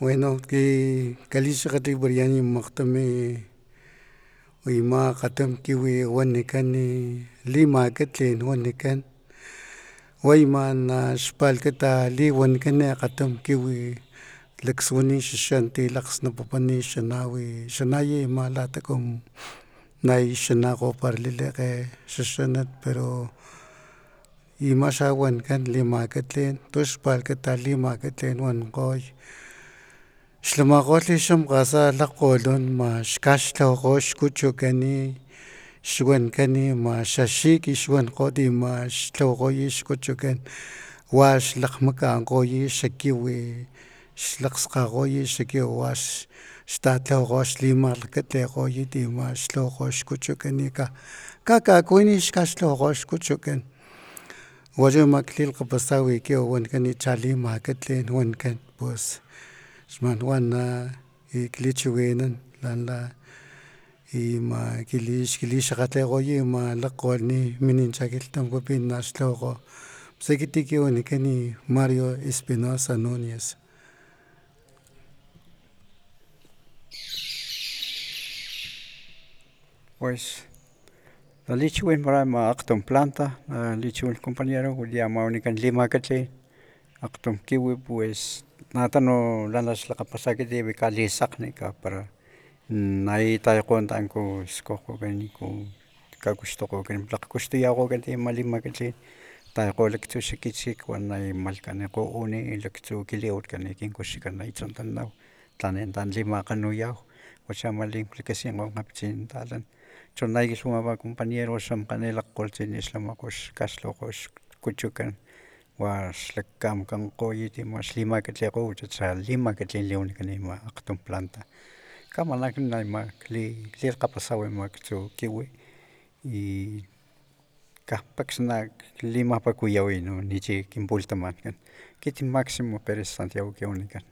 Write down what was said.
Bueno, que kalixakgatli wariyan makgtumi ima akgatam kiwi wanikan limakatli wanikan wa ima naxpalhkata liwanikan akgatam kiwi lakswani xaxan ti lakgsnapapani xanawi xanayi ima lata como nayi xanakgo para lilikge xaxanat pero ima xa wanikan limakatli tux xpalhkata limakatli wankgoy xlamakgolhi xamkgasa lakgkgolon max kaxlhawakgo xkuchukani xwankani xaxik xwankgot max lhawakgoy xkuchukan waxlakgmakankgoy xakiwi xlakgskgakgoy xakiwi wax xtatlawakgo xlimalhkatlikgoy max tlawakgo xkuchukan kakakuwin xkaxtlawakgo xkuchukan wachu ama lilkgapasa kiwi wanikan chalimakatli wanikan pues xmanwana klichiwinan ima xkilixakgatlekgoy ima lakgkgolon minincha kilhtamaku pin naxtlawakgo pus ekiti kin wanikan Mario Espinosa Nuñez. Pues nalichiwinpara ama akgtum planta nalichiwin compañero wili ama wanikan limakatli akgtum kiwi pues natanu lana xlakgapasa ekiti kalisakgni para nayitayakgo tanku skujkukan kakuxtokgokan lakgkuxtuyakgokan ama limakatli tayakgo laktsu xakitsik wana malhkanikgo uni laktsu kiliwatkan kin kuxikan naytsontananaw tlanin limakganuyau wachi ama liklakaskinko akgapitsin talan cho naykilhwamapa compañero xamkgani lakgkgolutsin xlamakgo xkaxlhawakgo xkuchukan waxlakamankgoy xlimakatlikgo xa limakatli liwanikan ama akgtum planta kamanakni ama lilkgapasau ama aktsu kiwi y kajpaks limapakuyawi chi kin pulatamatkan ekiti Maximo Perez Santiago kin wanikan.